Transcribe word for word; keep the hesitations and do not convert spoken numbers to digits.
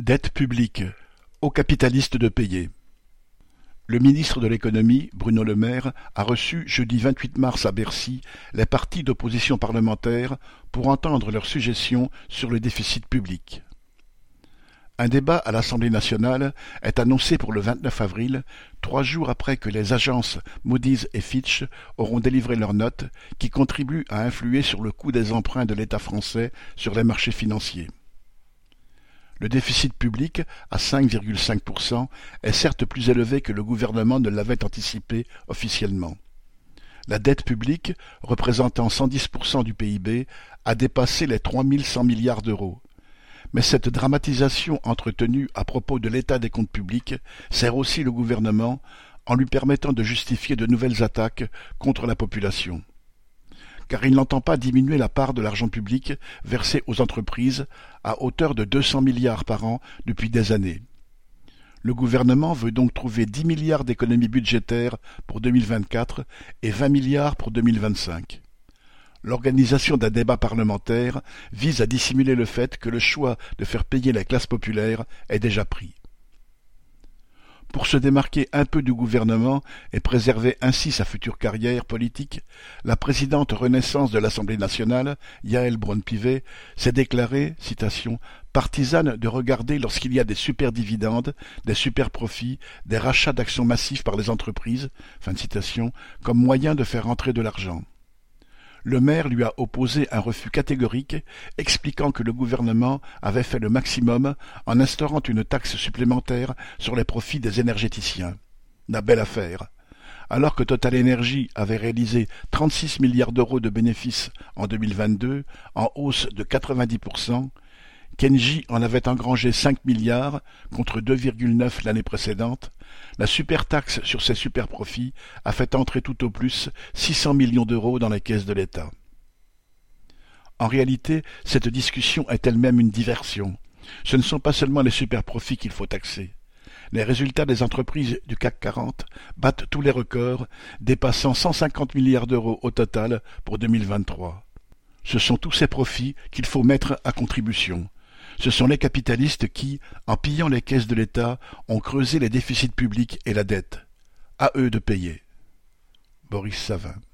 Dette publique. Aux capitalistes de payer. Le ministre de l'économie, Bruno Le Maire, a reçu jeudi vingt-huit mars à Bercy les partis d'opposition parlementaire pour entendre leurs suggestions sur le déficit public. Un débat à l'Assemblée nationale est annoncé pour le vingt-neuf avril, trois jours après que les agences Moody's et Fitch auront délivré leurs notes qui contribuent à influer sur le coût des emprunts de l'État français sur les marchés financiers. Le déficit public, à cinq virgule cinq pour cent, est certes plus élevé que le gouvernement ne l'avait anticipé officiellement. La dette publique, représentant cent dix pour cent du P I B, a dépassé les trois mille cent milliards d'euros. Mais cette dramatisation entretenue à propos de l'état des comptes publics sert aussi le gouvernement en lui permettant de justifier de nouvelles attaques contre la population. Car il n'entend pas diminuer la part de l'argent public versé aux entreprises à hauteur de deux cents milliards par an depuis des années. Le gouvernement veut donc trouver dix milliards d'économies budgétaires pour deux mille vingt-quatre et vingt milliards pour deux mille vingt-cinq. L'organisation d'un débat parlementaire vise à dissimuler le fait que le choix de faire payer la classe populaire est déjà pris. Pour se démarquer un peu du gouvernement et préserver ainsi sa future carrière politique, la présidente Renaissance de l'Assemblée nationale, Yaël Braun-Pivet, s'est déclarée, citation, « partisane de regarder lorsqu'il y a des superdividendes, des superprofits, des rachats d'actions massifs par les entreprises, fin de citation, comme moyen de faire rentrer de l'argent ». Le maire lui a opposé un refus catégorique, expliquant que le gouvernement avait fait le maximum en instaurant une taxe supplémentaire sur les profits des énergéticiens. La belle affaire. Alors que Total Energy avait réalisé trente-six milliards d'euros de bénéfices en deux mille vingt-deux, en hausse de quatre-vingt-dix pour cent, Kenji en avait engrangé cinq milliards contre deux virgule neuf l'année précédente. La supertaxe sur ces superprofits a fait entrer tout au plus six cents millions d'euros dans les caisses de l'État. En réalité, cette discussion est elle-même une diversion. Ce ne sont pas seulement les superprofits qu'il faut taxer. Les résultats des entreprises du C A C quarante battent tous les records, dépassant cent cinquante milliards d'euros au total pour deux mille vingt-trois. Ce sont tous ces profits qu'il faut mettre à contribution. Ce sont les capitalistes qui, en pillant les caisses de l'État, ont creusé les déficits publics et la dette. À eux de payer. Boris Savin.